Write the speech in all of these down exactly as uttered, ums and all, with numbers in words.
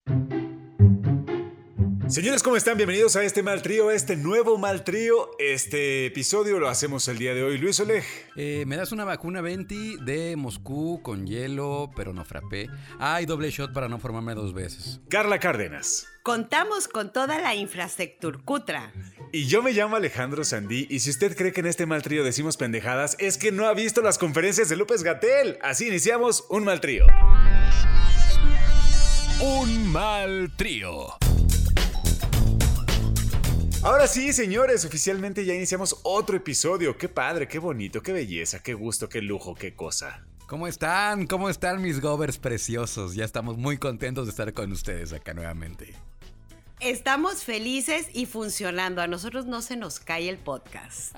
Señores, ¿cómo están? Bienvenidos a este mal trío, a este nuevo mal trío. Este episodio lo hacemos el día de hoy. Luis Oleg. Eh, me das una vacuna Venti de Moscú con hielo, pero no frappé. Ah, y doble shot para no formarme dos veces. Carla Cárdenas. Contamos con toda la infraestructura cutra. Y yo me llamo Alejandro Sandí, y si usted cree que en este mal trío decimos pendejadas, es que no ha visto las conferencias de López-Gatell. Así iniciamos un mal trío. Un mal trío. Ahora sí, señores, oficialmente ya iniciamos otro episodio. Qué padre, qué bonito, qué belleza, qué gusto, qué lujo, qué cosa. ¿Cómo están? ¿Cómo están mis govers preciosos? Ya estamos muy contentos de estar con ustedes acá nuevamente. Estamos felices y funcionando. A nosotros no se nos cae el podcast.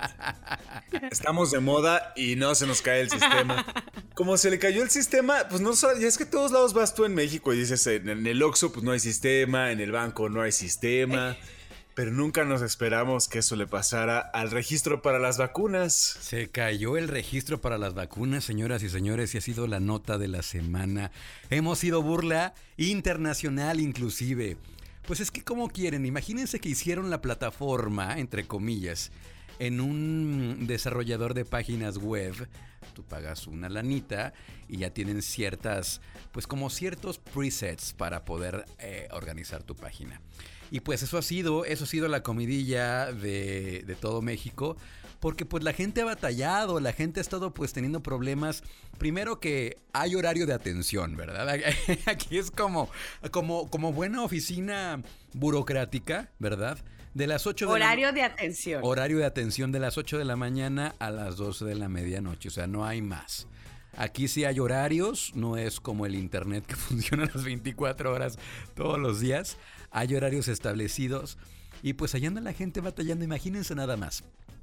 Estamos de moda y no se nos cae el sistema. Como se le cayó el sistema, pues no ya es que a todos lados vas tú en México y dices, en el Oxxo pues no hay sistema, en el banco no hay sistema. Pero nunca nos esperamos que eso le pasara al registro para las vacunas. Se cayó el registro para las vacunas, señoras y señores, y ha sido la nota de la semana. Hemos sido burla internacional inclusive. Pues es que ¿cómo quieren? Imagínense que hicieron la plataforma, entre comillas, en un desarrollador de páginas web. Tú pagas una lanita y ya tienen ciertas, pues como ciertos presets para poder eh, organizar tu página. Y pues eso ha sido, eso ha sido la comidilla de, de todo México, porque pues la gente ha batallado, la gente ha estado pues teniendo problemas. Primero que hay horario de atención, ¿verdad? Aquí es como, como, como buena oficina burocrática, ¿verdad? De las ocho de Horario la, de atención. Horario de atención de las ocho de la mañana a las doce de la medianoche, o sea, no hay más. Aquí sí hay horarios, no es como el internet que funciona las veinticuatro horas todos los días. Hay horarios establecidos y pues allá anda la gente batallando. Imagínense nada más.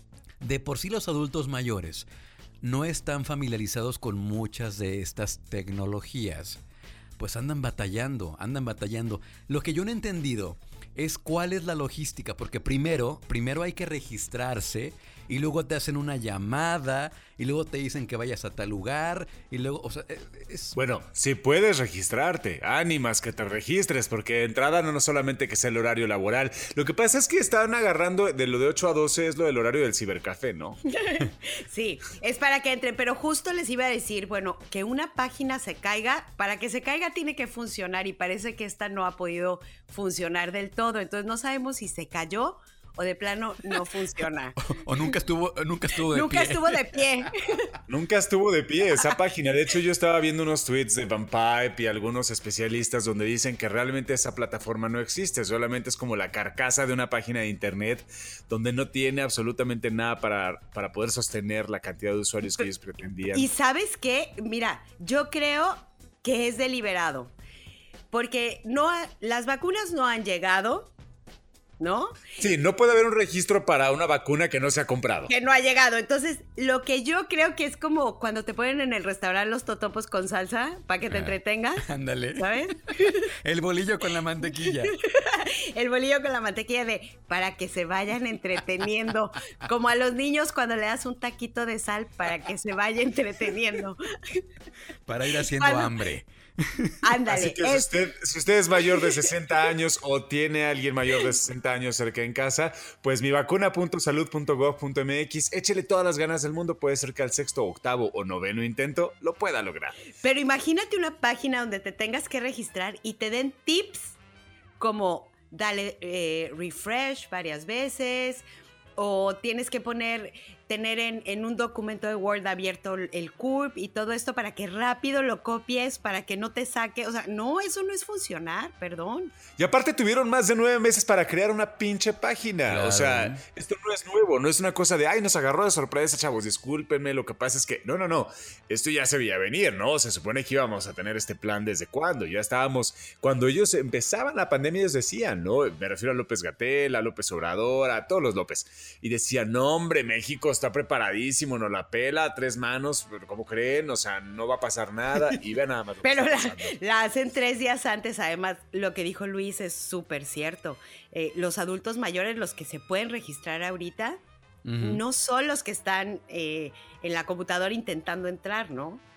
De por sí los adultos mayores no están familiarizados con muchas de estas tecnologías. Pues andan batallando, andan batallando. Lo que yo no he entendido es cuál es la logística, porque primero, primero hay que registrarse y luego te hacen una llamada y luego te dicen que vayas a tal lugar y luego, o sea, es... Bueno, si puedes registrarte, ánimas que te registres, porque de entrada no, no solamente que sea el horario laboral, lo que pasa es que están agarrando de lo de ocho a doce es lo del horario del cibercafé, ¿no? Sí, es para que entren, pero justo les iba a decir, bueno, que una página se caiga, para que se caiga tiene que funcionar y parece que esta no ha podido funcionar del todo, entonces no sabemos si se cayó o de plano no funciona. O, o nunca estuvo, nunca estuvo de nunca pie. Nunca estuvo de pie. Nunca estuvo de pie esa página. De hecho, yo estaba viendo unos tweets de Vanpipe y algunos especialistas donde dicen que realmente esa plataforma no existe. Solamente es como la carcasa de una página de internet donde no tiene absolutamente nada para, para poder sostener la cantidad de usuarios que ellos pretendían. ¿Y sabes qué? Mira, yo creo que es deliberado. Porque no ha, las vacunas no han llegado, ¿no? Sí, no puede haber un registro para una vacuna que no se ha comprado. Que no ha llegado. Entonces, lo que yo creo que es como cuando te ponen en el restaurante los totopos con salsa para que te ah, entretengas. Ándale. ¿Sabes? El bolillo con la mantequilla. El bolillo con la mantequilla de para que se vayan entreteniendo. Como a los niños cuando le das un taquito de sal para que se vaya entreteniendo. Para ir haciendo cuando... hambre. Ándale. Así que si, es... usted, si usted es mayor de sesenta años o tiene a alguien mayor de sesenta años cerca en casa, pues mi vacuna punto salud punto gov punto mx, échele todas las ganas del mundo. Puede ser que al sexto, octavo o noveno intento lo pueda lograr. Pero imagínate una página donde te tengas que registrar y te den tips como dale eh, refresh varias veces o tienes que poner... tener en, en un documento de Word abierto el C U R P y todo esto para que rápido lo copies, para que no te saque. O sea, no, eso no es funcionar, perdón. Y aparte tuvieron más de nueve meses para crear una pinche página. Claro. O sea, esto no es nuevo, no es una cosa de, ay, nos agarró de sorpresa, chavos, discúlpenme. Lo que pasa es que, no, no, no, esto ya se veía venir, ¿no? Se supone que íbamos a tener este plan desde cuándo. Ya estábamos, cuando ellos empezaban la pandemia, ellos decían, ¿no? Me refiero a López-Gatell, a López Obrador, a todos los López. Y decían, no, hombre, México está preparadísimo, nos la pela a tres manos, pero ¿cómo creen? O sea, no va a pasar nada y ve nada más. Pero la, la hacen tres días antes. Además, lo que dijo Luis es súper cierto. Eh, los adultos mayores, los que se pueden registrar ahorita, uh-huh. no son los que están eh, en la computadora intentando entrar, ¿no?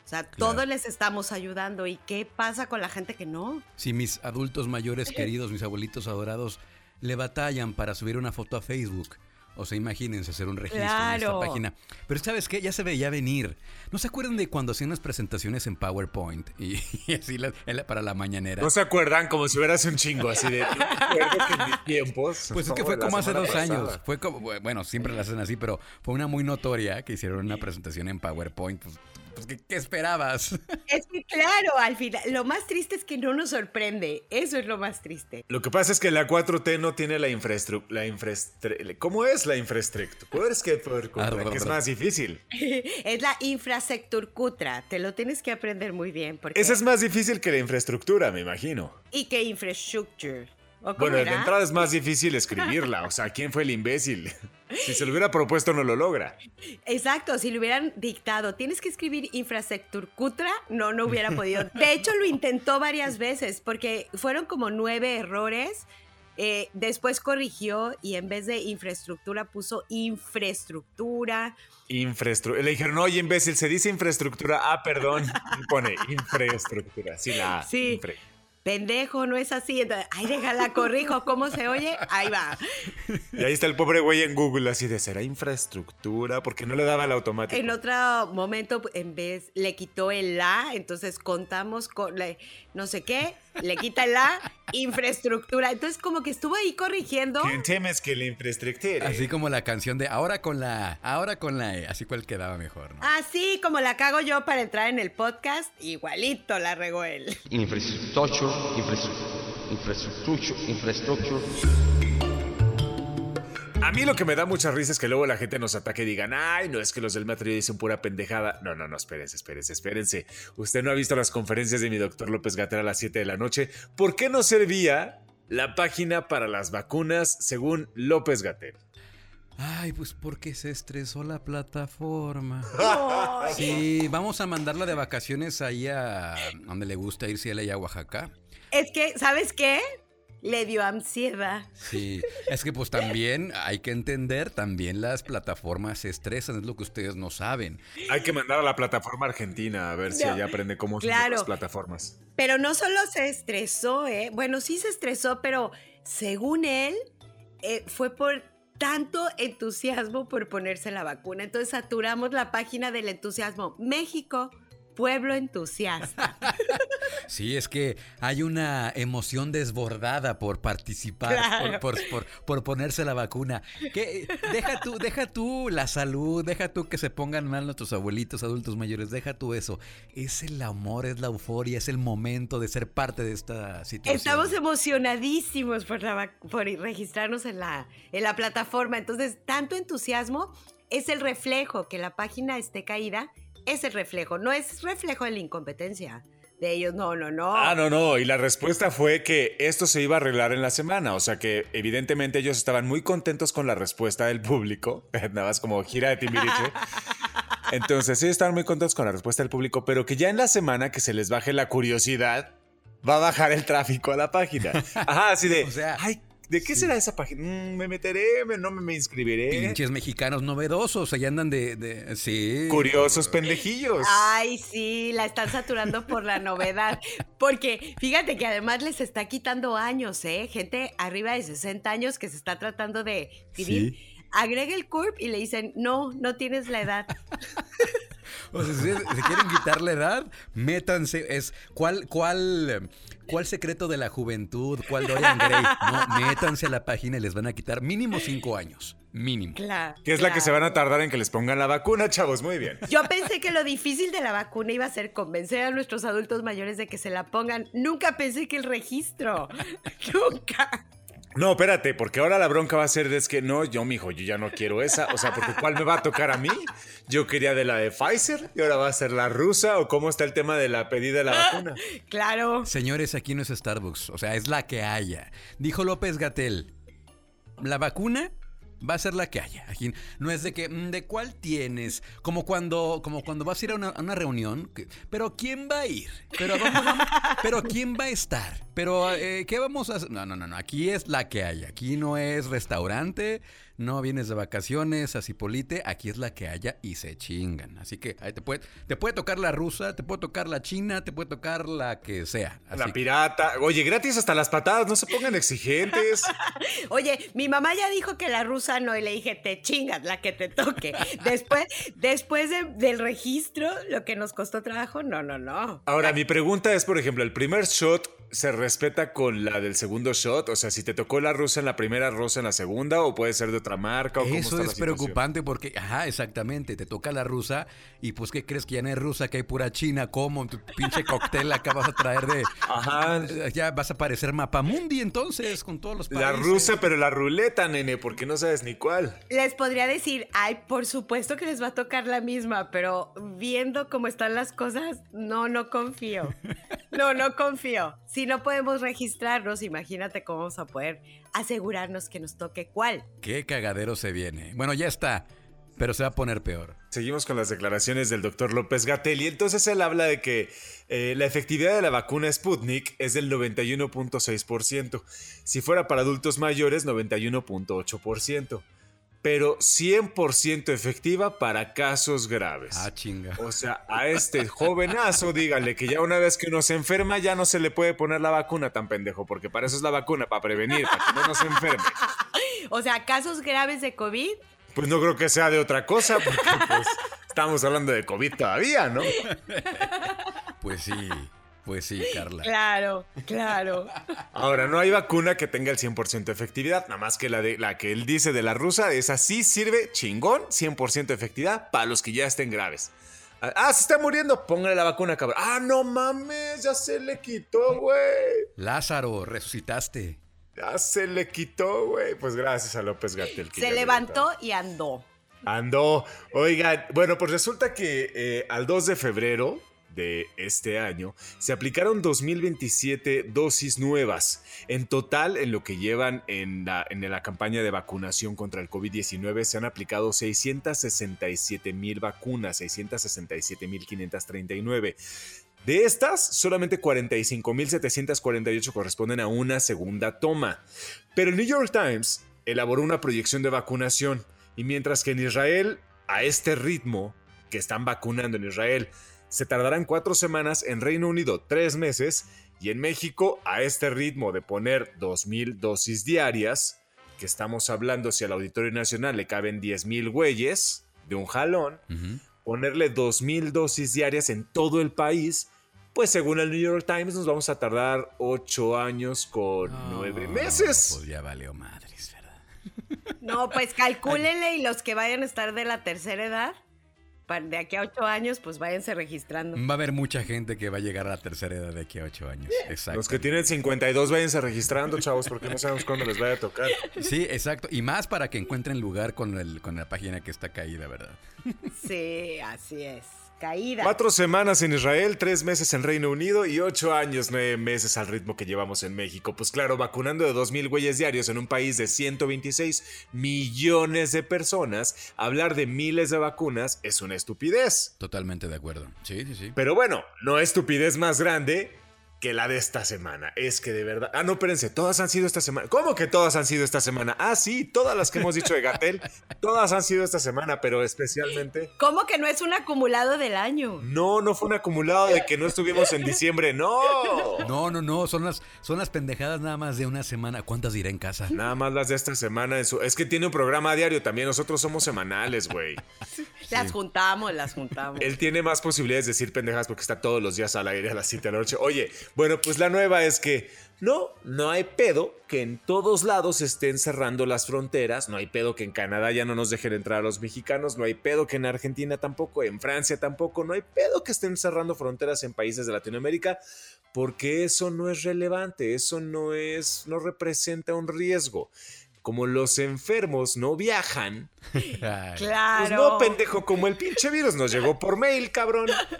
sea, Claro. todos les estamos ayudando. ¿Y qué pasa con la gente que no? Si mis adultos mayores queridos, mis abuelitos adorados, le batallan para subir una foto a Facebook. O sea, imagínense hacer un registro en esta Claro. página. Pero ¿sabes qué? Ya se veía venir. ¿No se acuerdan de cuando hacían las presentaciones en PowerPoint? Y, y así la- en la- para la mañanera. ¿No se acuerdan? Como si hubiera hace un chingo, así de... Yo me acuerdo que en mis tiempos... Pues es que no, fue la como hace semana dos pasada. años. Fue como, bueno, siempre la hacen así, pero fue una muy notoria que hicieron una presentación en PowerPoint. Pues, pues ¿qué, qué esperabas? Es que claro, al final, lo más triste es que no nos sorprende. Eso es lo más triste. Lo que pasa es que la cuatro T no tiene la infraestructura. La infraestru- ¿Cómo es la infraestructura? Es que, por- que es más difícil. Es la infraestructura. Te lo tienes que aprender muy bien. Porque... Esa es más difícil que la infraestructura, me imagino. ¿Y qué infrastructure? ¿O cómo Bueno, de era? entrada es más difícil escribirla. O sea, ¿quién fue el imbécil? Si se lo hubiera propuesto, no lo logra. Exacto, si le hubieran dictado, tienes que escribir infraestructura, no, no hubiera podido. De hecho, lo intentó varias veces porque fueron como nueve errores. Eh, después corrigió y en vez de infraestructura puso infraestructura. Infraestructura. Le dijeron, oye, imbécil, se dice infraestructura. Ah, perdón. Y pone infraestructura. Sí, la A. Sí. Infra. Pendejo, no es así. Entonces, ay, déjala, corrijo. ¿Cómo se oye? Ahí va. Y ahí está el pobre güey en Google, así de, ¿será infraestructura? Porque no le daba el automático. En otro momento, en vez, le quitó el la, entonces contamos con la- no sé qué, le quita el la, infraestructura. Entonces, como que estuvo ahí corrigiendo. ¿Quién temes que la infraestructura? Así como la canción de ahora con la A, ahora con la E. Así cual quedaba mejor, ¿no? Así como la cago yo para entrar en el podcast, igualito la regó él. Infrastructure, infrastructure, infrastructure, infrastructure. A mí lo que me da mucha risa es que luego la gente nos ataque y digan, ay, no, es que los del metro dicen pura pendejada. No, no, no, espérense, espérense, espérense. Usted no ha visto las conferencias de mi doctor López Gatell a las siete de la noche. ¿Por qué no servía la página para las vacunas según López Gatell? Ay, pues porque se estresó la plataforma. Sí, vamos a mandarla de vacaciones ahí a donde le gusta irse a ella a Oaxaca. Es que, ¿sabes qué? Le dio ansiedad. Sí, es que pues también hay que entender, también las plataformas se estresan, es lo que ustedes no saben. Hay que mandar a la plataforma argentina a ver si No, allá aprende cómo son claro. las plataformas. Pero no solo se estresó, ¿eh? Bueno, sí se estresó, pero según él, eh, fue por tanto entusiasmo por ponerse la vacuna. Entonces saturamos la página del entusiasmo. México, pueblo entusiasta. Sí, es que hay una emoción desbordada por participar, Claro. por, por, por, por ponerse la vacuna. Que, deja tú, deja tú la salud, deja tú que se pongan mal nuestros abuelitos, adultos mayores, deja tú eso. Es el amor, es la euforia, es el momento de ser parte de esta situación. Estamos emocionadísimos por, la, vac- por registrarnos en la, en la plataforma. Entonces, tanto entusiasmo es el reflejo que la página esté caída. Es el reflejo, no es reflejo de la incompetencia de ellos, no, no, no. Ah, no, no. Y la respuesta fue que esto se iba a arreglar en la semana. O sea que evidentemente ellos estaban muy contentos con la respuesta del público. Nada más como gira de Timbiriche. Entonces sí estaban muy contentos con la respuesta del público, pero que ya en la semana que se les baje la curiosidad, va a bajar el tráfico a la página. Ajá, así de, O sea, ay, ¿de qué sí. será esa página? Mm, me meteré, me- no me, me inscribiré. Pinches mexicanos novedosos, allá andan de, de sí. Curiosos pendejillos. Ay, sí, la están saturando por la novedad. Porque fíjate que además les está quitando años, ¿eh? Gente arriba de sesenta años que se está tratando de escribir. Sí. Agrega el C U R P y le dicen, no, no tienes la edad. O sea, si se quieren quitar la edad, métanse. Es, ¿cuál, cuál, ¿Cuál secreto de la juventud? ¿Cuál Dorian Gray? No, métanse a la página y les van a quitar mínimo cinco años. Mínimo. Claro. Que es la que se van a claro. tardar en que les pongan la vacuna, chavos. Muy bien. Yo pensé que lo difícil de la vacuna iba a ser convencer a nuestros adultos mayores de que se la pongan. Nunca pensé que el registro. Nunca. No, espérate, porque ahora la bronca va a ser de es que no, yo, mijo, yo ya no quiero esa. O sea, porque ¿cuál me va a tocar a mí? Yo quería de la de Pfizer y ahora va a ser la rusa. ¿O cómo está el tema de la pedida de la vacuna? Claro. Señores, aquí no es Starbucks. O sea, es la que haya. Dijo López Gatell, la vacuna Va a ser la que haya. Aquí no es de que, ¿de cuál tienes? Como cuando, como cuando vas a ir a una, a una reunión. Que, pero ¿quién va a ir? Pero, vamos, vamos, pero ¿quién va a estar? Pero eh, ¿qué vamos a hacer? No, no, no, no. Aquí es la que haya. Aquí no es restaurante. No vienes de vacaciones a Cipolite. Aquí es la que haya y se chingan. Así que ahí te puede, te puede tocar la rusa, te puede tocar la china, te puede tocar la que sea. Así la que... pirata. Oye, gratis hasta las patadas. No se pongan exigentes. Oye, mi mamá ya dijo que la rusa no y le dije, te chingas, la que te toque. Después, después de, del registro, lo que nos costó trabajo, no, no, no. Ahora, mi pregunta es, por ejemplo, ¿el primer shot se respeta con la del segundo shot? O sea, si te tocó la rusa en la primera, rusa en la segunda, o puede ser de otra marca, o cómo Eso está la es preocupante porque, ajá, exactamente, te toca la rusa y pues, ¿qué crees? Que ya no es rusa, que hay pura china. ¿Cómo? Tu pinche cóctel acá vas a traer de... Ajá. Ya vas a parecer Mapamundi entonces, con todos los países. La rusa, pero la ruleta, nene, porque no sabes ni cuál. Les podría decir, ay, por supuesto que les va a tocar la misma, pero viendo cómo están las cosas, no, no confío. No, no confío. Si no podemos registrarnos, imagínate cómo vamos a poder asegurarnos que nos toque cuál. Qué cagadero se viene. Bueno, ya está, pero se va a poner peor. Seguimos con las declaraciones del doctor López-Gatell y entonces él habla de que eh, la efectividad de la vacuna Sputnik es del noventa y uno punto seis por ciento. Si fuera para adultos mayores, noventa y uno punto ocho por ciento. Pero cien por ciento efectiva para casos graves. Ah, chinga. O sea, a este jovenazo, díganle que ya una vez que uno se enferma, ya no se le puede poner la vacuna tan pendejo, porque para eso es la vacuna, para prevenir, para que no nos enferme. O sea, casos graves de COVID. Pues no creo que sea de otra cosa, porque pues estamos hablando de COVID todavía, ¿no? Pues sí. Pues sí, Carla. Claro, claro. Ahora, no hay vacuna que tenga el cien por ciento de efectividad, nada más que la, de, la que él dice de la rusa, esa sí sirve chingón, cien por ciento de efectividad para los que ya estén graves. Ah, se está muriendo, póngale la vacuna, cabrón. Ah, no mames, ya se le quitó, güey. Lázaro, resucitaste. Ya se le quitó, güey. Pues gracias a López-Gatell. Se levantó y andó. Andó. Oigan, bueno, pues resulta que eh, al dos de febrero de este año se aplicaron dos mil veintisiete dosis nuevas. En total, en lo que llevan en la, en la campaña de vacunación contra el COVID diecinueve, se han aplicado seiscientos sesenta y siete mil vacunas, seiscientos sesenta y siete mil quinientos treinta y nueve. De estas, solamente cuarenta y cinco mil setecientos cuarenta y ocho corresponden a una segunda toma. Pero el New York Times elaboró una proyección de vacunación, y mientras que en Israel, a este ritmo que están vacunando en Israel, se tardarán cuatro semanas, en Reino Unido tres meses, y en México, a este ritmo de poner dos mil dosis diarias, que estamos hablando si al Auditorio Nacional le caben diez mil güeyes de un jalón, uh-huh. ponerle dos mil dosis diarias en todo el país, pues según el New York Times nos vamos a tardar ocho años con nueve oh, meses. Pues ya valió madres, ¿verdad? No, pues calcúlenle y los que vayan a estar de la tercera edad, de aquí a ocho años, pues váyanse registrando. Va a haber mucha gente que va a llegar a la tercera edad de aquí a ocho años. Exacto. Los que tienen cincuenta y dos, váyanse registrando, chavos, porque no sabemos cuándo les vaya a tocar. Sí, exacto. Y más para que encuentren lugar con, el, con la página que está caída, ¿verdad? Sí, así es. Caída. Cuatro semanas en Israel, tres meses en Reino Unido y ocho años, nueve meses al ritmo que llevamos en México. Pues claro, vacunando de dos mil güeyes diarios en un país de ciento veintiséis millones de personas, hablar de miles de vacunas es una estupidez. Totalmente de acuerdo. Sí, sí, sí. Pero bueno, no estupidez más grande que la de esta semana. Es que de verdad... Ah, no, espérense, todas han sido esta semana. ¿Cómo que todas han sido esta semana? Ah, sí, todas las que hemos dicho de Gatell, todas han sido esta semana, pero especialmente... ¿Cómo que no es un acumulado del año? No, no fue un acumulado de que no estuvimos en diciembre, no. No, no, no, son las, son las pendejadas nada más de una semana. ¿Cuántas diré en casa? Nada más las de esta semana. En su... Es que tiene un programa diario también, nosotros somos semanales, güey. Las sí. juntamos, las juntamos. Él tiene más posibilidades de decir pendejas porque está todos los días al aire a las siete de la noche. Oye, bueno, pues la nueva es que no, no hay pedo que en todos lados estén cerrando las fronteras. No hay pedo que en Canadá ya no nos dejen entrar a los mexicanos. No hay pedo que en Argentina tampoco, en Francia tampoco. No hay pedo que estén cerrando fronteras en países de Latinoamérica porque eso no es relevante. Eso no es, no representa un riesgo. Como los enfermos no viajan, claro. Pues no, pendejo, como el pinche virus nos llegó por mail, cabrón.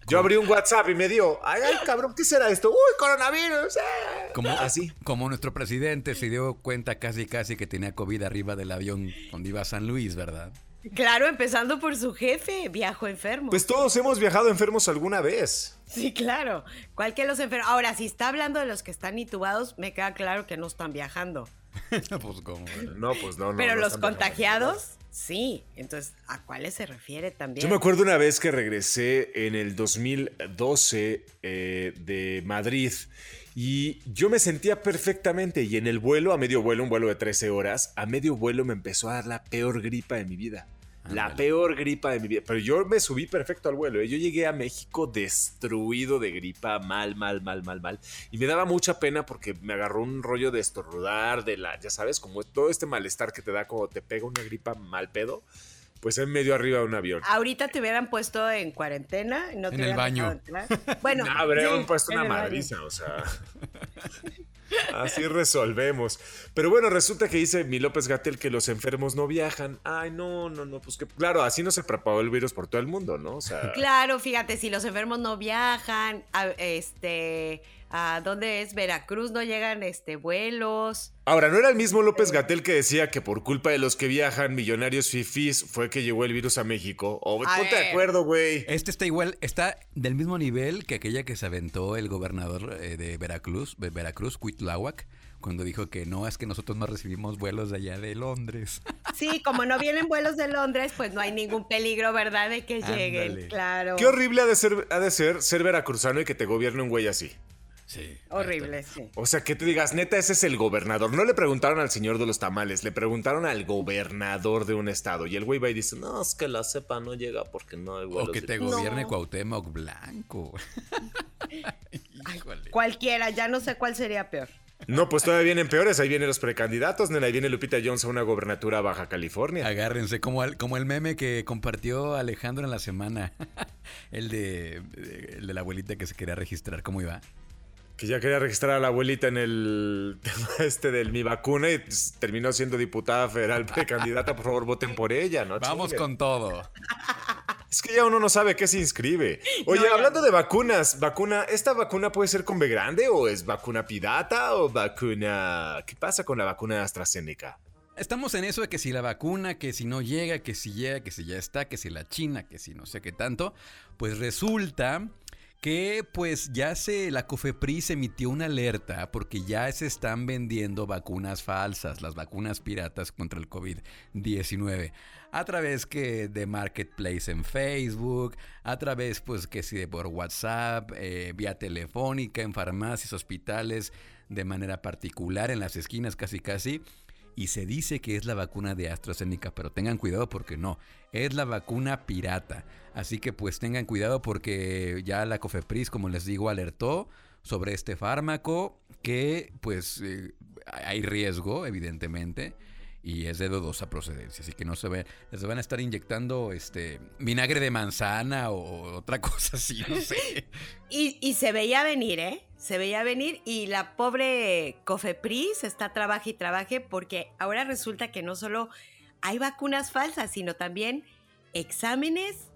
Yo abrí un WhatsApp y me dio, ay, ay, cabrón, ¿qué será esto? Uy, coronavirus. Eh. Como, Así. como nuestro presidente se dio cuenta casi casi que tenía COVID arriba del avión cuando iba a San Luis, ¿verdad? Claro, empezando por su jefe, viajó enfermo. Pues todos hemos viajado enfermos alguna vez. Sí, claro. ¿Cuál que los enfermos? Ahora, si está hablando de los que están intubados, me queda claro que no están viajando. Pues cómo. No, pues no, no. Pero no los están contagiados, viajando. sí. Entonces, ¿a cuáles se refiere también? Yo me acuerdo una vez que regresé en el dos mil doce eh, de Madrid y yo me sentía perfectamente y en el vuelo, a medio vuelo, un vuelo de trece horas, a medio vuelo me empezó a dar la peor gripa de mi vida. La Ándale. peor gripa de mi vida. Pero yo me subí perfecto al vuelo. ¿eh? Yo llegué a México destruido de gripa, mal, mal, mal, mal, mal. Y me daba mucha pena porque me agarró un rollo de estornudar, de la, ya sabes, como todo este malestar que te da cuando te pega una gripa mal pedo. Pues en medio arriba de un avión. Ahorita te hubieran puesto en cuarentena. No te En el hubieran baño. dejado entrar. Bueno, No, habrían sí, puesto en una el baño. madriza, o sea. Así resolvemos. Pero bueno, resulta que dice mi López Gatell que los enfermos no viajan. Ay, no, no, no, pues que claro, así no se propagó el virus por todo el mundo, ¿no? O sea, Claro, fíjate, si los enfermos no viajan, a, este, ¿a dónde es? Veracruz no llegan este vuelos. ahora, ¿no era el mismo López Gatell que decía que por culpa de los que viajan, millonarios fifís, fue que llegó el virus a México? O A ponte de ver. acuerdo, güey. Este está igual, está del mismo nivel que aquella que se aventó el gobernador eh, de Veracruz, de Veracruz, Cuitláhuac, cuando dijo que no, es que nosotros no recibimos vuelos de allá de Londres. Sí, como no vienen vuelos de Londres, pues no hay ningún peligro, ¿verdad? De que lleguen, Ándale. claro. Qué horrible ha de ser, ha de ser ser veracruzano y que te gobierne un güey así. Sí. Horrible, sí. O sea, que te digas, neta, ese es el gobernador. No le preguntaron al señor de los tamales, le preguntaron al gobernador de un estado. Y el güey va y dice, no, es que la cepa no llega porque no hay vuelos. O que te de-". gobierne No. Cuauhtémoc Blanco. Ay, Híjole. cualquiera, ya no sé cuál sería peor. No, pues todavía vienen peores. Ahí vienen los precandidatos, nena. Ahí viene Lupita Jones a una gobernatura a Baja California. Agárrense, como el, como el meme que compartió Alejandro en la semana. El de, el de la abuelita que se quería registrar. ¿Cómo iba? Que ya quería registrar a la abuelita en el tema este del mi vacuna y pues, terminó siendo diputada federal precandidata. Por favor, voten por ella, ¿no? Vamos Chinguen. con todo. Es que ya uno no sabe qué se inscribe. Oye, No, ya hablando no. de vacunas, vacuna, ¿esta vacuna puede ser con B grande o es vacuna pirata o vacuna... ¿Qué pasa con la vacuna de AstraZeneca? Estamos en eso de que si la vacuna, que si no llega, que si llega, que si ya está, que si la China, que si no sé qué tanto. Pues resulta que pues ya se, la COFEPRIS emitió una alerta porque ya se están vendiendo vacunas falsas, las vacunas piratas contra el COVID diecinueve. A través que de marketplace en Facebook, a través pues que si de por WhatsApp, eh, vía telefónica, en farmacias, hospitales, de manera particular, en las esquinas casi casi. Y se dice que es la vacuna de AstraZeneca, pero tengan cuidado porque no, es la vacuna pirata. Así que pues tengan cuidado porque ya la COFEPRIS, como les digo, alertó sobre este fármaco que pues eh, hay riesgo, evidentemente, y es de dudosa procedencia. Así que no se ve, les van a estar inyectando este vinagre de manzana o otra cosa así, no sé. Y, y se veía venir, ¿eh? Se veía venir y la pobre COFEPRIS está trabaje y trabaje porque ahora resulta que no solo hay vacunas falsas, sino también exámenes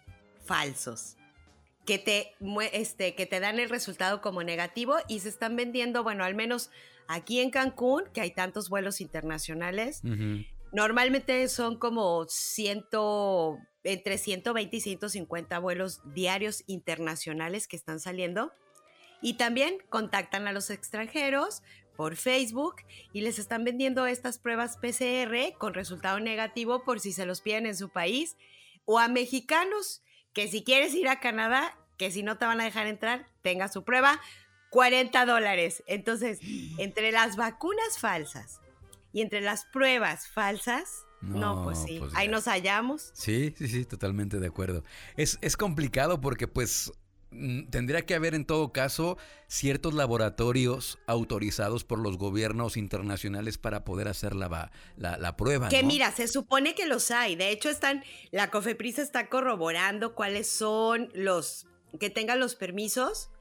falsos que te, mue- este, que te dan el resultado como negativo y se están vendiendo, bueno, al menos aquí en Cancún, que hay tantos vuelos internacionales, Ujú. normalmente son como ciento, entre ciento veinte y ciento cincuenta vuelos diarios internacionales que están saliendo. Y también contactan a los extranjeros por Facebook y les están vendiendo estas pruebas P C R con resultado negativo por si se los piden en su país. O a mexicanos que si quieres ir a Canadá, que si no te van a dejar entrar, tenga su prueba, cuarenta dólares. Entonces, entre las vacunas falsas y entre las pruebas falsas, no, No, pues sí, pues ahí ya. nos hallamos. Sí, sí, sí, totalmente de acuerdo. Es, es complicado porque pues mm, tendría que haber en todo caso ciertos laboratorios autorizados por los gobiernos internacionales para poder hacer la, va- la, la prueba, Que ¿no? mira, se supone que los hay. De hecho, están, la COFEPRIS está corroborando cuáles son los que tengan los permisos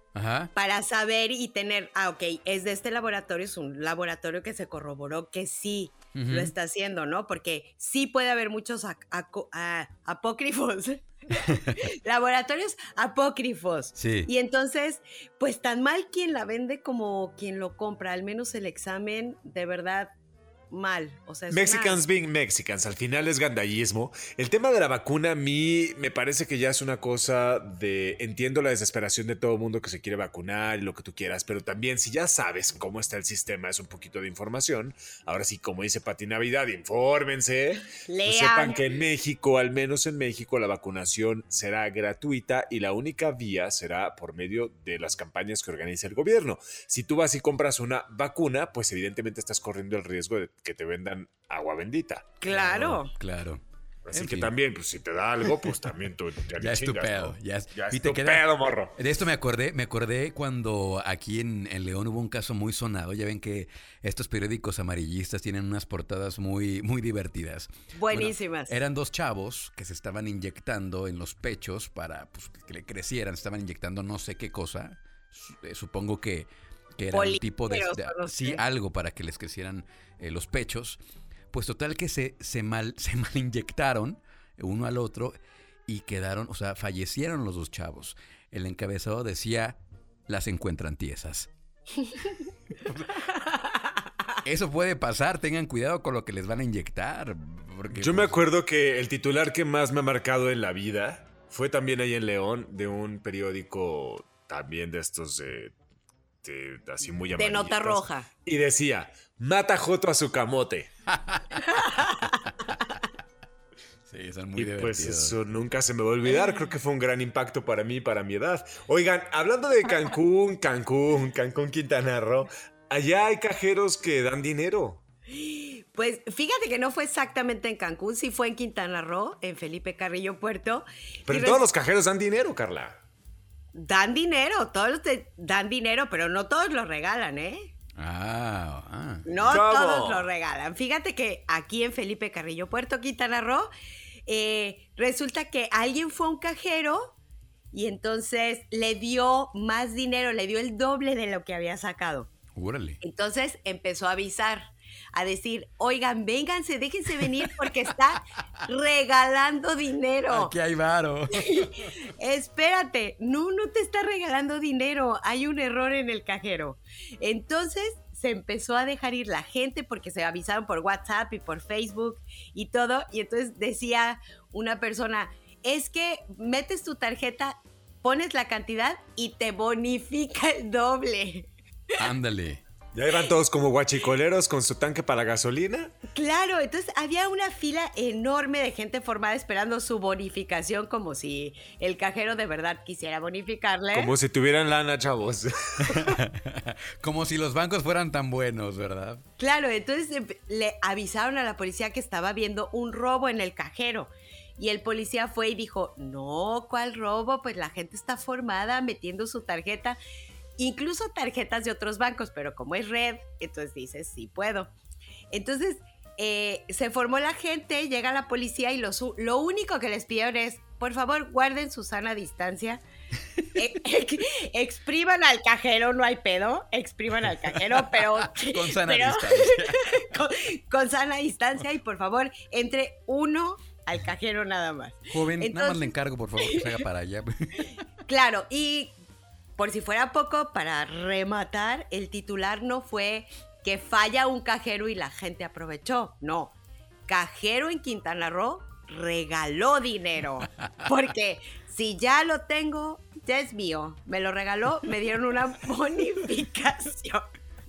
Ajá. Para saber y tener, ah, ok, es de este laboratorio, es un laboratorio que se corroboró que sí Ujú. lo está haciendo, ¿no? Porque sí puede haber muchos ac- aco- a- apócrifos, laboratorios apócrifos. Sí. Y entonces, pues tan mal quien la vende como quien lo compra, al menos el examen, de verdad, mal. O sea, es una- Mexicans being Mexicans, al final es gandallismo. El tema de la vacuna a mí me parece que ya es una cosa de, entiendo la desesperación de todo el mundo que se quiere vacunar y lo que tú quieras, pero también si ya sabes cómo está el sistema, es un poquito de información. Ahora sí, como dice Pati Navidad, infórmense. Pues Lean. sepan que en México, al menos en México, la vacunación será gratuita y la única vía será por medio de las campañas que organiza el gobierno. Si tú vas y compras una vacuna, pues evidentemente estás corriendo el riesgo de que te vendan agua bendita. Claro. Claro. Así En que fin. también, pues si te da algo, pues también tú ya, Ya ni es tu chingas, pedo. ¿no? Ya es, Ya es y te tu queda- pedo, morro. De esto me acordé, me acordé cuando aquí en, en León hubo un caso muy sonado. Ya ven que estos periódicos amarillistas tienen unas portadas muy, muy divertidas. Buenísimas. Bueno, eran dos chavos que se estaban inyectando en los pechos para pues, que le crecieran. Estaban inyectando no sé qué cosa. Su- eh, Supongo que, que era un tipo de, Polímeros, de- o no sí, sé. algo para que les crecieran eh, los pechos. Pues total que se, se mal se mal inyectaron uno al otro y quedaron, o sea, fallecieron los dos chavos. El encabezado decía, las encuentran tiesas. Eso puede pasar, tengan cuidado con lo que les van a inyectar. Porque, Yo me pues, acuerdo que el titular que más me ha marcado en la vida fue también ahí en León, de un periódico también de estos de, de- así muy De amarillistas. nota roja. Y decía, mata Joto a su camote. Sí, son muy Y divertidos. pues eso nunca se me va a olvidar. Creo que fue un gran impacto para mí y para mi edad. Oigan, hablando de Cancún, Cancún, Cancún, Quintana Roo, allá hay cajeros que dan dinero. Pues fíjate que no fue exactamente en Cancún, sí fue en Quintana Roo, en Felipe Carrillo Puerto. Pero Y todos res- los cajeros dan dinero, Carla. Dan dinero, todos te dan dinero, pero no todos lo regalan, ¿eh? Ah, ah. No ¿Cómo? todos lo regalan. Fíjate que aquí en Felipe Carrillo Puerto, Quintana Roo, eh, resulta que alguien fue a un cajero y entonces le dio más dinero, le dio el doble de lo que había sacado. Órale. Entonces empezó a avisar, a decir, oigan, vénganse, déjense venir porque está regalando dinero. Aquí hay varo. Espérate, no, no te está regalando dinero, hay un error en el cajero. Entonces se empezó a dejar ir la gente porque se avisaron por WhatsApp y por Facebook y todo. Y entonces decía una persona, es que metes tu tarjeta, pones la cantidad y te bonifica el doble. Ándale. Ya iban todos como guachicoleros con su tanque para gasolina. Claro, entonces había una fila enorme de gente formada esperando su bonificación como si el cajero de verdad quisiera bonificarle. Como si tuvieran lana, chavos. Como si los bancos fueran tan buenos, ¿verdad? Claro, entonces em- le avisaron a la policía que estaba viendo un robo en el cajero. Y el policía fue y dijo, no, ¿cuál robo? Pues la gente está formada metiendo su tarjeta, incluso tarjetas de otros bancos, pero como es red, entonces dices, sí puedo. Entonces eh, se formó la gente, llega la policía y lo, su- lo único que les pidieron es, por favor, guarden su sana distancia. Eh, ex- expriman al cajero, no hay pedo, expriman al cajero, pero Con sana pero- distancia. con, con sana distancia y por favor, entre uno al cajero nada más. Joven, nada más Entonces- le encargo, por favor, que se haga para allá. Claro, y por si fuera poco, para rematar, el titular no fue que falla un cajero y la gente aprovechó, no. Cajero en Quintana Roo regaló dinero, porque si ya lo tengo, ya es mío. Me lo regaló, me dieron una bonificación.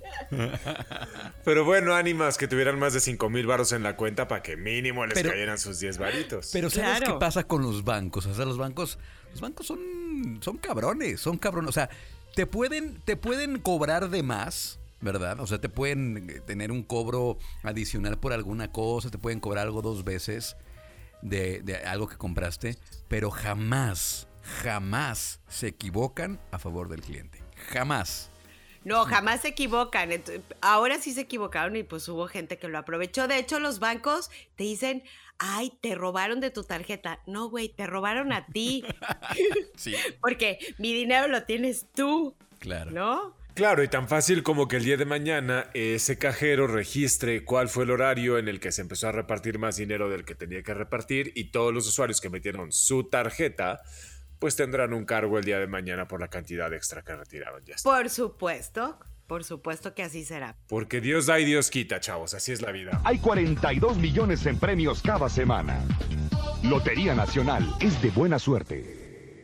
Pero bueno, ánimas que tuvieran más de cinco mil varos en la cuenta para que mínimo les Pero- cayeran sus diez varitos. Pero ¿sabes Claro. qué pasa con los bancos? O sea, los bancos, los bancos son, son cabrones, son cabrones. O sea, te pueden, te pueden cobrar de más, ¿verdad? O sea, te pueden eh, tener un cobro adicional por alguna cosa, te pueden cobrar algo dos veces de, de algo que compraste, pero jamás, jamás se equivocan a favor del cliente. Jamás. No, jamás se equivocan. Ent- Ahora sí se equivocaron y pues hubo gente que lo aprovechó. De hecho, los bancos te dicen, ay, te robaron de tu tarjeta. No, güey, te robaron a ti. Sí, Porque mi dinero lo tienes tú, claro. ¿no? Claro, y tan fácil como que el día de mañana ese cajero registre cuál fue el horario en el que se empezó a repartir más dinero del que tenía que repartir y todos los usuarios que metieron su tarjeta pues tendrán un cargo el día de mañana por la cantidad extra que retiraron. Ya está. Por supuesto, por supuesto que así será. Porque Dios da y Dios quita, chavos. Así es la vida. Hay cuarenta y dos millones en premios cada semana. Lotería Nacional es de buena suerte.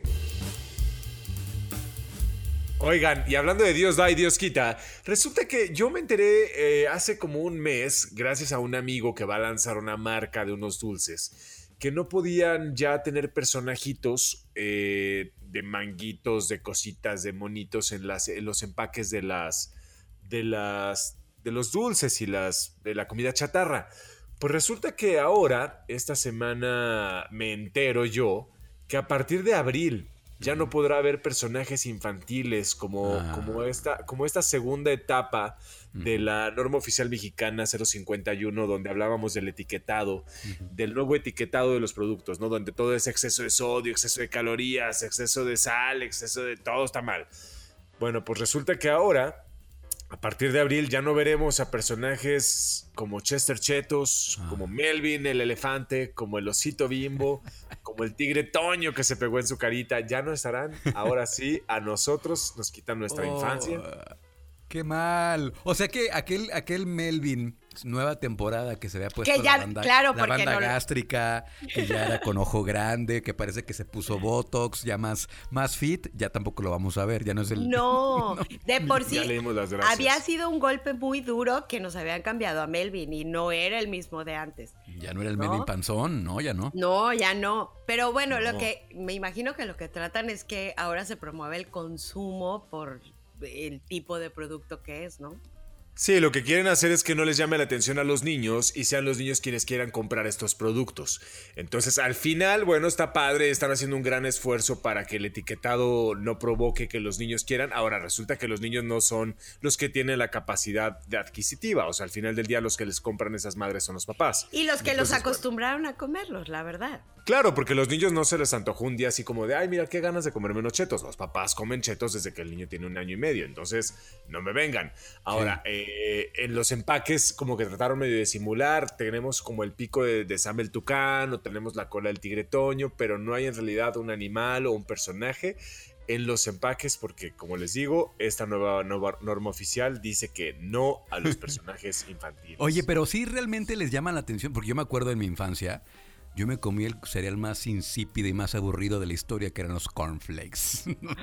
Oigan, y hablando de Dios da y Dios quita, resulta que yo me enteré eh, hace como un mes, gracias a un amigo que va a lanzar una marca de unos dulces, que no podían ya tener personajitos eh, de manguitos, de cositas, de monitos en, las, en los empaques de las, de las, de los dulces y las, de la comida chatarra. Pues resulta que ahora, esta semana me entero yo, que a partir de abril ya no podrá haber personajes infantiles como, Ah. como, esta, como esta segunda etapa de la norma oficial mexicana cero cincuenta y uno, donde hablábamos del etiquetado, del nuevo etiquetado de los productos, ¿no? Donde todo es exceso de sodio, exceso de calorías, exceso de sal, exceso de todo está mal. Bueno, pues resulta que ahora, a partir de abril, ya no veremos a personajes como Chester Chetos, Ah. como Melvin el elefante, como el osito Bimbo, como el tigre Toño que se pegó en su carita. Ya no estarán. Ahora sí, a nosotros nos quitan nuestra Oh, infancia. Qué mal. O sea que aquel, aquel Melvin, nueva temporada que se había puesto Que ya- la banda, claro, la porque banda no- gástrica, que ya era con ojo grande, que parece que se puso Botox, ya más, más fit, ya tampoco lo vamos a ver, ya no es el... No, de por sí Ya le dimos las gracias. había sido un golpe muy duro que nos habían cambiado a Melvin y no era el mismo de antes. Ya no era el ¿No? Melvin panzón, no, ya no. No, ya no. Pero bueno, No. lo que me imagino que lo que tratan es que ahora se promueve el consumo por el tipo de producto que es, ¿no? Sí, lo que quieren hacer es que no les llame la atención a los niños y sean los niños quienes quieran comprar estos productos. Entonces, al final, bueno, está padre, están haciendo un gran esfuerzo para que el etiquetado no provoque que los niños quieran. Ahora, resulta que los niños no son los que tienen la capacidad de adquisitiva. O sea, al final del día, los que les compran esas madres son los papás. Y los que los Entonces, bueno. acostumbraron a comerlos, la verdad. Claro, porque los niños no se les antojó un día así como de, ay, mira, qué ganas de comerme unos chetos. Los papás comen chetos desde que el niño tiene un año y medio, entonces no me vengan. Ahora, eh, en los empaques como que trataron medio de simular, tenemos como el pico de, de Sam el Tucán o tenemos la cola del tigre Toño, pero no hay en realidad un animal o un personaje en los empaques porque, como les digo, esta nueva, nueva norma oficial dice que no a los personajes infantiles. Oye, pero sí realmente les llama la atención, porque yo me acuerdo en mi infancia, yo me comí el cereal más insípido y más aburrido de la historia, que eran los cornflakes.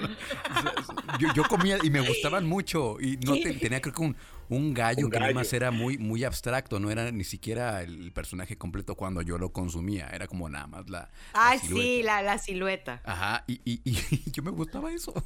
yo, yo comía y me gustaban mucho. Y no te- tenía creo que un, un gallo Un que nada gallo. más era muy, muy abstracto, no era ni siquiera el personaje completo cuando yo lo consumía. Era como nada más la, la Ay, silueta. sí, la, la silueta. Ajá, y, y, y yo me gustaba eso.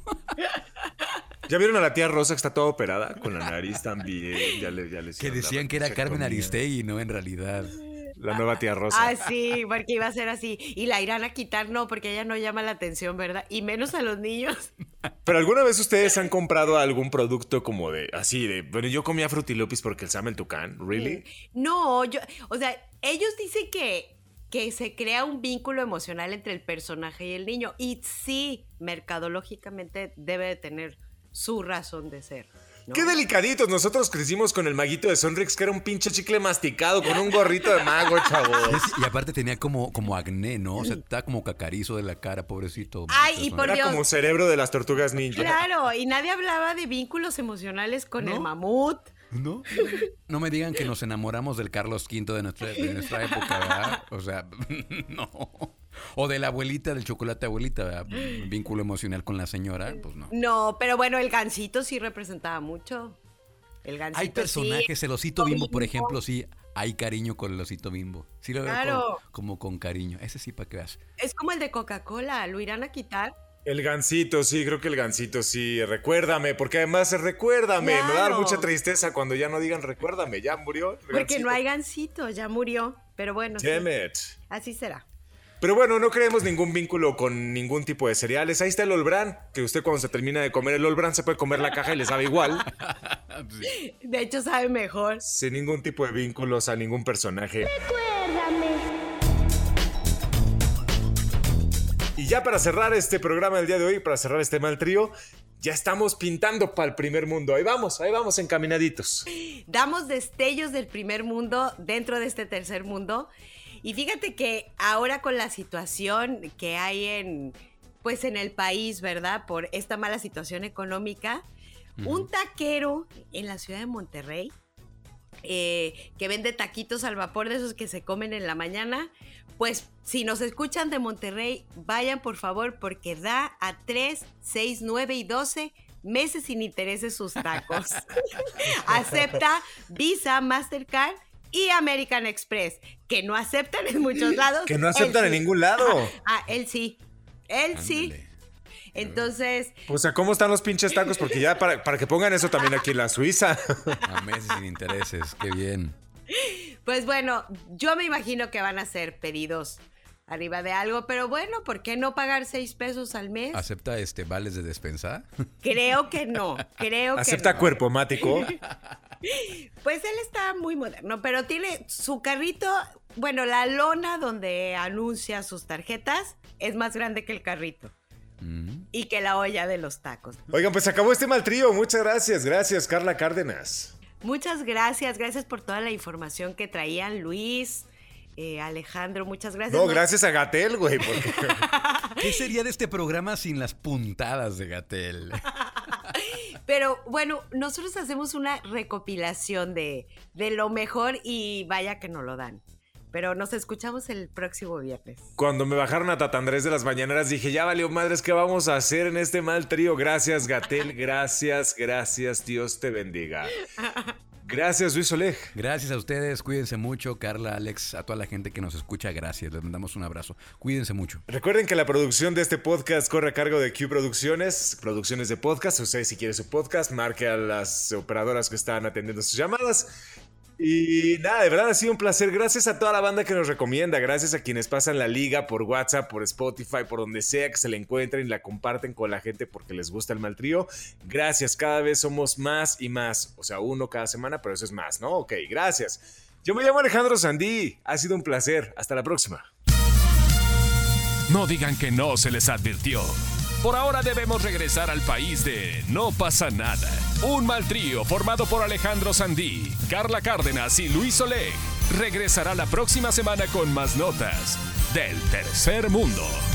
¿Ya vieron a la tía Rosa que está toda operada? Con la nariz también. Ya le, ya le Que hicieron la decían que era Carmen vasectomía. Aristegui, no en realidad. La nueva tía Rosa. Ah, sí, porque iba a ser así. Y la irán a quitar, no, porque ella no llama la atención, ¿verdad? Y menos a los niños. ¿Pero alguna vez ustedes han comprado algún producto como de, así de, bueno, yo comía Frutilupis porque el Sam el Tucán, ¿really? No, yo, o sea, ellos dicen que, que se crea un vínculo emocional entre el personaje y el niño. Y sí, mercadológicamente debe de tener su razón de ser, ¿no? ¡Qué delicaditos! Nosotros crecimos con el maguito de Sonrix, que era un pinche chicle masticado con un gorrito de mago, chavos. Y aparte tenía como, como acné, ¿no? O sea, estaba como cacarizo de la cara, pobrecito. Ay, y por Era Dios. como cerebro de las tortugas ninja. Claro, y nadie hablaba de vínculos emocionales con ¿No? el mamut. ¿No? No me digan que nos enamoramos del Carlos quinto de nuestra, de nuestra época, ¿verdad? O sea, no. O de la abuelita, del chocolate abuelita, ¿verdad? Vínculo emocional con la señora, pues no. No, pero bueno, el gansito sí representaba mucho. El gansito Hay personajes, sí. el osito bimbo, por ejemplo, sí, hay cariño con el osito bimbo. Sí lo veo Claro. con- como con cariño. Ese sí, para que veas. Es como el de Coca-Cola, ¿lo irán a quitar? El gansito, sí, creo que el gansito, sí. Recuérdame, porque además es recuérdame. Me va a dar Claro. mucha tristeza cuando ya no digan recuérdame. Ya murió. el Porque gansito. no hay gansito, ya murió. Pero bueno, sí, Damn it. así será. Pero bueno, no creemos ningún vínculo con ningún tipo de cereales. Ahí está el Olbran, que usted cuando se termina de comer el Olbran se puede comer la caja y le sabe igual. De hecho, sabe mejor. Sin ningún tipo de vínculos a ningún personaje. Recuérdame. Y ya para cerrar este programa del día de hoy, para cerrar este mal trío, ya estamos pintando para el primer mundo. Ahí vamos, ahí vamos encaminaditos. Damos destellos del primer mundo dentro de este tercer mundo. Y fíjate que ahora con la situación que hay en, pues en el país, ¿verdad? Por esta mala situación económica, uh-huh. un taquero en la ciudad de Monterrey, eh, que vende taquitos al vapor de esos que se comen en la mañana, pues si nos escuchan de Monterrey, vayan por favor porque da a tres, seis, nueve y doce meses sin intereses sus tacos. Acepta Visa, Mastercard y American Express, que no aceptan en muchos lados. Que no aceptan en sí. ningún lado. Ah, ah, él sí. Él Ándale. sí. Entonces... O sea, ¿cómo están los pinches tacos? Porque ya para, para que pongan eso también aquí en la Suiza. A meses sin intereses, qué bien. Pues bueno, yo me imagino que van a ser pedidos arriba de algo, pero bueno, ¿por qué no pagar seis pesos al mes? ¿Acepta este vales de despensa? Creo que no, creo que ¿Acepta no. cuerpo mático? Pues él está muy moderno, pero tiene su carrito, bueno, la lona donde anuncia sus tarjetas es más grande que el carrito. Mm. Y que la olla de los tacos. Oigan, pues acabó este mal trío. Muchas gracias, gracias, Carla Cárdenas. Muchas gracias, gracias por toda la información que traían, Luis, eh, Alejandro, muchas gracias. No, gracias a Gatell, güey. Porque... ¿Qué sería de este programa sin las puntadas de Gatell? Pero bueno, nosotros hacemos una recopilación de, de lo mejor y vaya que nos lo dan. Pero nos escuchamos el próximo viernes. Cuando me bajaron a Tata Andrés de las mañaneras dije, ya valió madres, ¿qué vamos a hacer en este mal trío? Gracias, Gatell, gracias, gracias, Dios te bendiga. Gracias, Luis Oleg. Gracias a ustedes, cuídense mucho, Carla, Alex, a toda la gente que nos escucha, gracias, les mandamos un abrazo. Cuídense mucho. Recuerden que la producción de este podcast corre a cargo de Q Producciones, producciones de podcast. Usted si quiere su podcast, marque a las operadoras que están atendiendo sus llamadas. Y nada, de verdad ha sido un placer. Gracias a toda la banda que nos recomienda. Gracias a quienes pasan la liga por WhatsApp, por Spotify, por donde sea que se la encuentren y la comparten con la gente porque les gusta el mal trío. Gracias, cada vez somos más y más. O sea, uno cada semana, pero eso es más, ¿no? Ok, gracias. Yo me llamo Alejandro Sandí. Ha sido un placer. Hasta la próxima. No digan que no se les advirtió. Por ahora debemos regresar al país de No pasa nada. Un mal trío formado por Alejandro Sandí, Carla Cárdenas y Luis Oleg regresará la próxima semana con más notas del tercer mundo.